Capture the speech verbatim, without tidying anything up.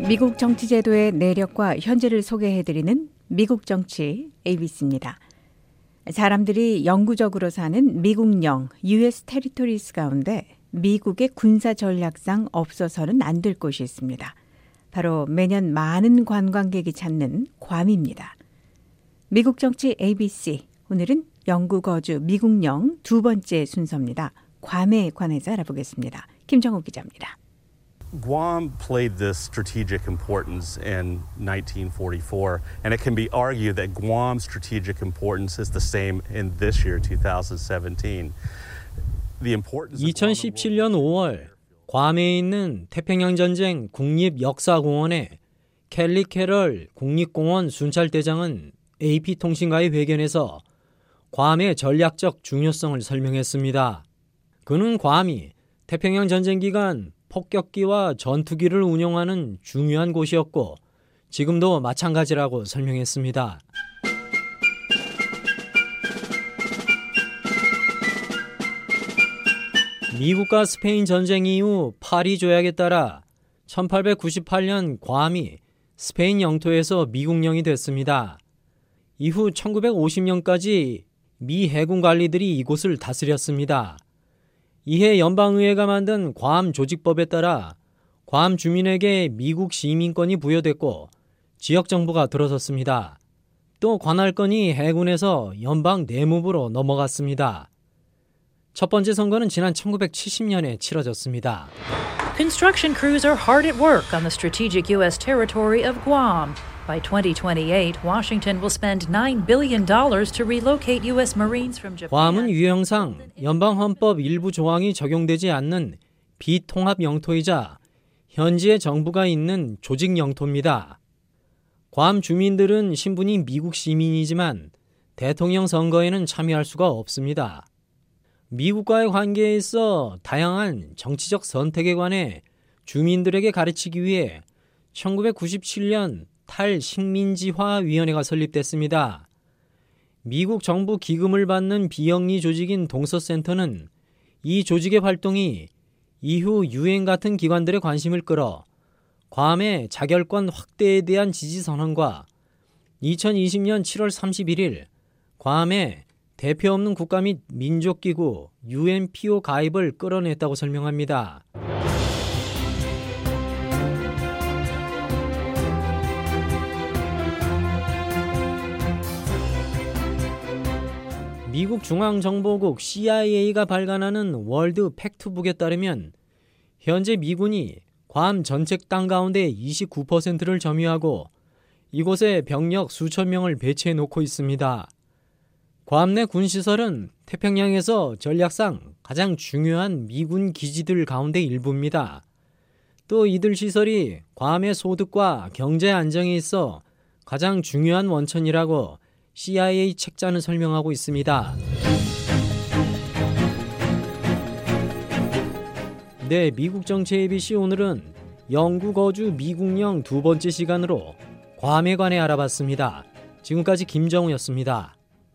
미국 정치제도의 내력과 현재를 소개해드리는 미국 정치 에이비씨입니다. 사람들이 영구적으로 사는 미국령 유에스 테리토리스 가운데 미국의 군사 전략상 없어서는 안 될 곳이 있습니다. 바로 매년 많은 관광객이 찾는 괌입니다. 미국 정치 에이비씨, 오늘은 영구 거주 미국령 두 번째 순서입니다. 괌에 관해서 알아보겠습니다. 김정우 기자입니다. Guam played this strategic importance in nineteen forty-four, and it can be argued that Guam's strategic importance is the same in this year, twenty seventeen. The importance of 이천십칠 년 오월 괌에 있는 태평양전쟁 국립역사공원의 켈리 캐럴 국립공원 순찰대장은 에이피통신과의 회견에서 괌의 전략적 중요성을 설명했습니다. 그는 괌이 태평양전쟁 기간 폭격기와 전투기를 운용하는 중요한 곳이었고 지금도 마찬가지라고 설명했습니다. 미국과 스페인 전쟁 이후 파리 조약에 따라 천팔백구십팔 년 괌이 스페인 영토에서 미국령이 됐습니다. 이후 천구백오십 년까지 미 해군 관리들이 이곳을 다스렸습니다. 이해 연방의회가 만든 괌 조직법에 따라 괌 주민에게 미국 시민권이 부여됐고 지역정부가 들어섰습니다. 또 관할권이 해군에서 연방 내무부로 넘어갔습니다. 첫 번째 선거는 지난 천구백칠십 년에 치러졌습니다. Construction crews are hard at work on the strategic U S territory of Guam. By twenty twenty-eight, Washington will spend nine billion dollars to relocate U S Marines from Japan. 괌은 유형상 연방헌법 일부 조항이 적용되지 않는 비통합 영토이자 현지의 정부가 있는 조직 영토입니다. 괌 주민들은 신분이 미국 시민이지만 대통령 선거에는 참여할 수가 없습니다. 미국과의 관계에 있어 다양한 정치적 선택에 관해 주민들에게 가르치기 위해 천구백구십칠 년 탈식민지화위원회가 설립됐습니다. 미국 정부 기금을 받는 비영리 조직인 동서센터는 이 조직의 활동이 이후 유엔 같은 기관들의 관심을 끌어 괌의 자결권 확대에 대한 지지 선언과 이천이십 년 칠월 삼십일일 괌의 대표 없는 국가 및 민족기구 유엔피오 가입을 끌어냈다고 설명합니다. 미국 중앙정보국 씨아이에이가 발간하는 월드 팩트북에 따르면 현재 미군이 괌 전체 땅 가운데 이십구 퍼센트를 점유하고 이곳에 병력 수천 명을 배치해 놓고 있습니다. 괌 내 군시설은 태평양에서 전략상 가장 중요한 미군 기지들 가운데 일부입니다. 또 이들 시설이 괌의 소득과 경제 안정에 있어 가장 중요한 원천이라고 씨아이에이 책자는 설명하고 있습니다. 네, 미국 정치 에이비씨 오늘은 영구 거주 미국령 두 번째 시간으로 괌에 관해 알아봤습니다. 지금까지 김정우였습니다.